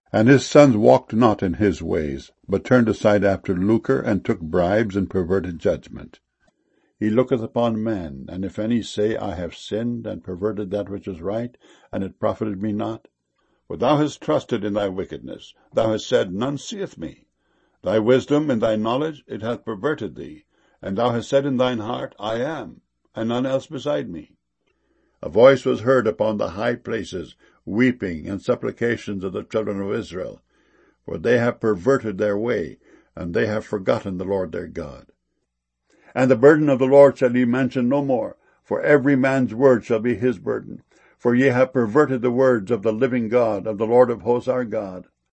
And his sons walked not in his ways, but turned aside after lucre, and took bribes, and perverted judgment. He looketh upon men, and if any say, I have sinned, and perverted that which is right, and it profited me not. For thou hast trusted in thy wickedness, thou hast said, None seeth me. Thy wisdom and thy knowledge, it hath perverted thee, and thou hast said in thine heart, I am, and none else beside me. A voice was heard upon the high places, weeping and supplications of the children of Israel, for they have perverted their way, and they have forgotten the Lord their God. And the burden of the Lord shall ye mention no more, for every man's word shall be his burden. For ye have perverted the words of the living God, of the Lord of hosts our God.